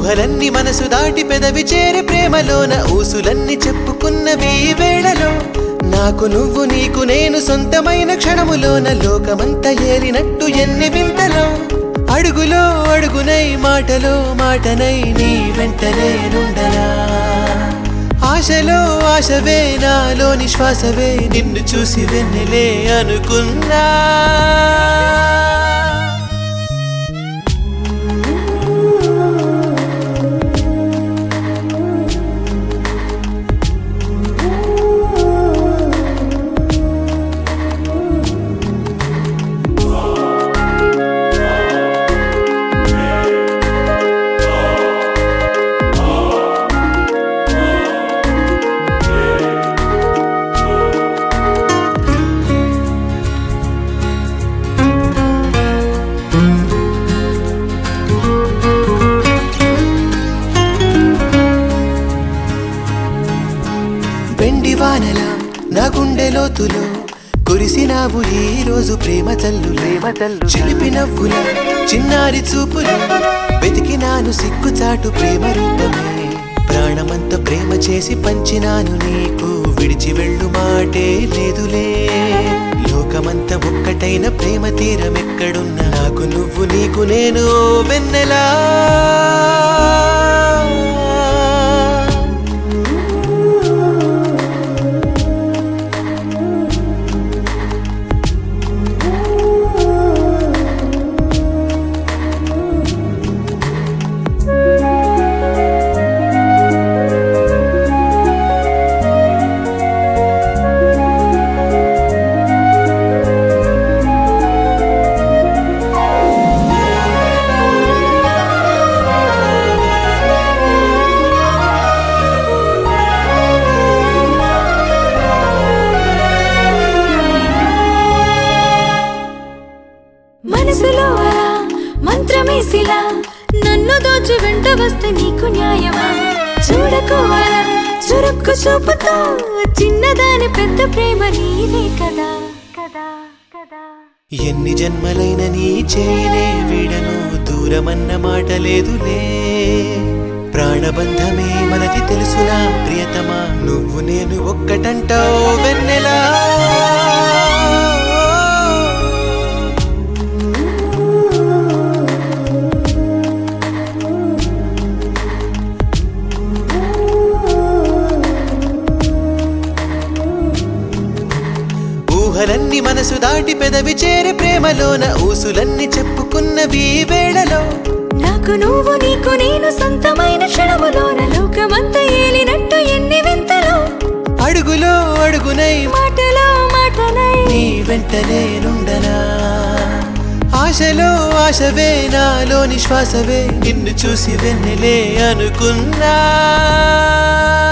ఊహలన్నీ మనసు దాటి పెదవి చేరి ప్రేమలోన ఊసులన్నీ చెప్పుకున్నవి ఈ వేళలో నాకు నువ్వు నీకు నేను సొంతమైన క్షణములోన లోకమంతా ఏలినట్టు ఎన్ని వింతలో అడుగులో అడుగునై మాటలో మాటనై నీ వెంట నేనుండనా ఆశలో ఆశవే నాలోని శ్వాసవే నిన్ను చూసి వెన్నెలే అనుకున్నా వెండి వానలా నా గుండె లోతులో కురిసినావు ఈ రోజు ప్రేమ చల్లులే చిలిపి నవ్వులా చిన్నారి చూపులు వెతికినాను సిగ్గుచాటు ప్రేమ రూపమే ప్రాణమంత ప్రేమ చేసి పంచినాను నీకు విడిచి వెళ్ళు మాటే లేదులే లోకమంత ఒక్కటైన ప్రేమ తీరం ఎక్కడున్నా నాకు నువ్వు నీకు నేను వెన్నెలా మనసులో అలా మంత్రమేసిలా నన్ను దోచి వెంట వస్తే నీకు న్యాయమా చూడకోవాలా చురుక్కు చూపుతో చిన్నదాని పెద్ద ప్రేమ నీదే కదా కదా కదా ఎన్ని జన్మలైన నీ చేయినే వీడను దూరమన్న మాట లేదులే ప్రాణబంధమే మనది తెలుసునా ప్రియతమా నువ్వు నేను ఒక్కటంటావు వెన్నెలా ఊహలన్నీ మనసు దాటి పెదవి చేరి ప్రేమలోన ఊసులన్నీ చెప్పుకున్నవి ఈ వేళలో నాకు నువ్వు నీకు నేను సొంతమైన క్షణములోన లోకమంతా ఏలినట్టు ఎన్ని వింతలో అడుగులో అడుగునై మాటలో మాటనై నీ వెంట నేనుండనా ఆశలో ఆశవే నాలోని శ్వాసవే నిన్ను చూసి వెన్నెలే అనుకున్నా